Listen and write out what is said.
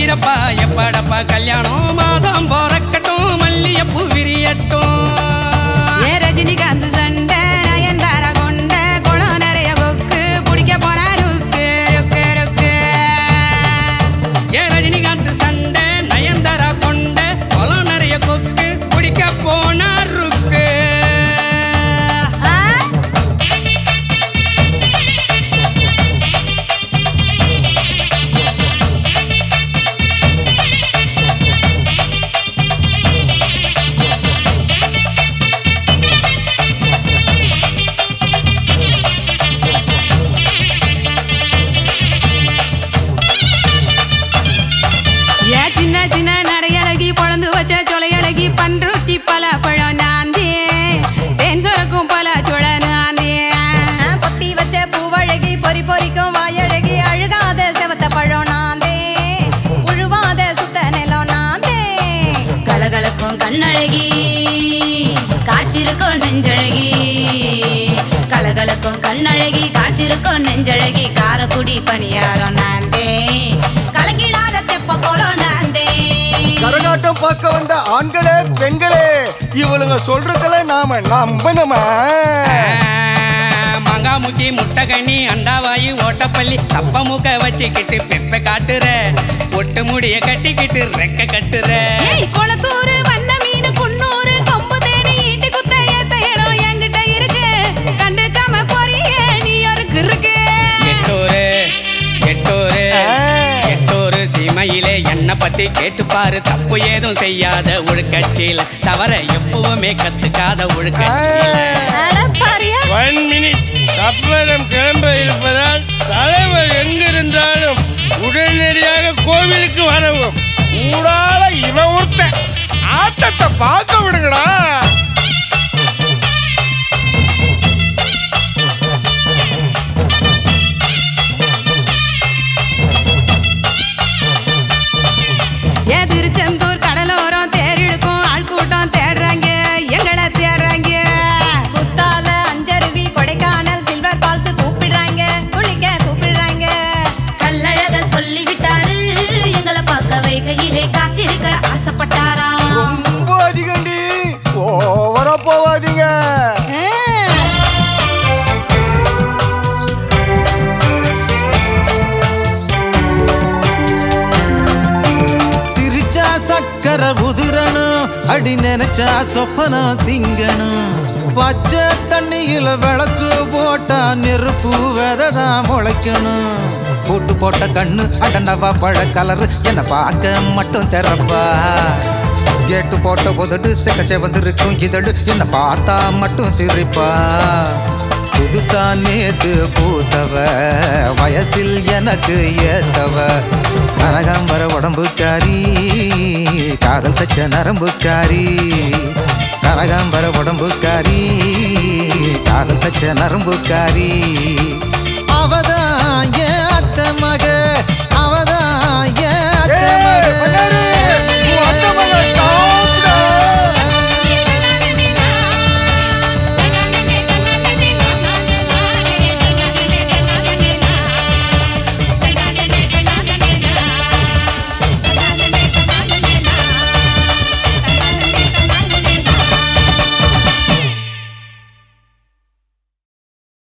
வீரப்பா எப்படப்பா கல்யாணம் மாதம் போறக்கட்டும் மல்லியப்பூ விரியட்டும் ரஜினிகாந்த் சண்டை நயன்தார கொண்ட குளம் நிறைய கொக்கு பிடிக்க போனா ருக்கு ருக்கு ருக்கு ரஜினிகாந்த் சண்டை நயன்தாரா கொண்ட குளம் நிறைய கொக்கு பிடிக்க போனா ருக்கு சின்ன சின்ன நடையழகி பொழந்து வச்ச சொலையழகி பன்ருட்டி பல பழம் நாந்தே தேன் சுரக்கும் பல சுழ நாந்தே பொத்தி வச்ச பூவழகி பொறி பொறிக்கும் வாயழகி அழுகாத செவத்த பழம் நாந்தே உழுவாத சுத்த நிலம் நாந்தே கலகலக்கும் கண்ணழகி காய்ச்சிருக்கும் நெஞ்சழகி கலகலக்கும் கண்ணழகி காய்ச்சிருக்கும் நெஞ்சழகி காரக்குடி பணியாரம் நாந்தே கலங்கிடாத தெப்ப கோலம் நாந்தே கரகாட்டம் பார்க்க வந்த ஆண்களே பெண்களே இவளுங்க சொல்றதுல நாம நம்பணுமா மங்காமுக்கி முட்டைக்கண்ணி அண்டாவாயி ஓட்டப்பள்ளி சப்ப மூக்க வச்சுக்கிட்டு பெப்ப காட்டுற ஒட்டு முடிய கட்டிக்கிட்டு ரெக்க கட்டுற குளத்தூர் வண்ண மீன் குன்னூர் கொம்பு தேடி ஈட்டி குத்த ஏத்த இடம் என்கிட்ட இருக்கு கண்டுக்காம போறிய நீ ஒருக்கு இருக்கு எட்டூரு எட்டூரு எட்டூரு சீமையிலே என்ன பத்தி கேட்டுப்பாரு தப்பு ஏதும் செய்யாத ஒழுக்கச்சியில தவற எப்பவுமே கத்துக்காத ஒழுக்கச்சியில ஒன் மினிட் கப்பலம் கிளம்ப இருப்பதால் தலைவர் எங்கிருந்தாலும் உடனடியாக கோவிலுக்கு வரவும் ஊடால இவன் ஒருத்தன் ஆட்டத்தை பார்க்க விடுங்கடா திருச்செந்தூர் கடலோரம் தேரிழுக்கும் ஆள் கூட்டம் தேடுறாங்க எங்களை தேடுறாங்க குத்தால அஞ்சருவி கொடைக்கானல் சில்வர் பால்ஸ் கூப்பிடுறாங்க குளிக்க கூப்பிடுறாங்க கல்லழக சொல்லிவிட்டாரு எங்களை பார்க்க வைகையிலே காத்திருக்க ஆசைப்பட்டாரா ரொம்ப அதிகண்டி ஓவரா போவாதீங்க சிரிச்சா சக்கரை உதிரணும் அடி நினைச்சா சொப்பனம் திங்கணும் பச்சை தண்ணியில விளக்கு போட்டா நெருப்பு விதடா முளைக்கணும் போட்டு போட்ட கண்ணு அடண்டவா பழ கலரு என்ன பார்க்க மட்டும் திறப்பா கேட்டு போட்ட உதடு செக்கச்சே வந்திருக்கும் இதழு என்ன பார்த்தா மட்டும் சிரிப்பா புதுசா நேத்து பூத்தவ வயசில் எனக்கு ஏத்தவ கனகாம்பர உடம்புக்காரி காதல் தச்ச நரம்புக்காரி கனகாம்பர உடம்புக்காரி காதல் தச்ச நரம்புக்காரி அவதான் ஏன் அத்த மக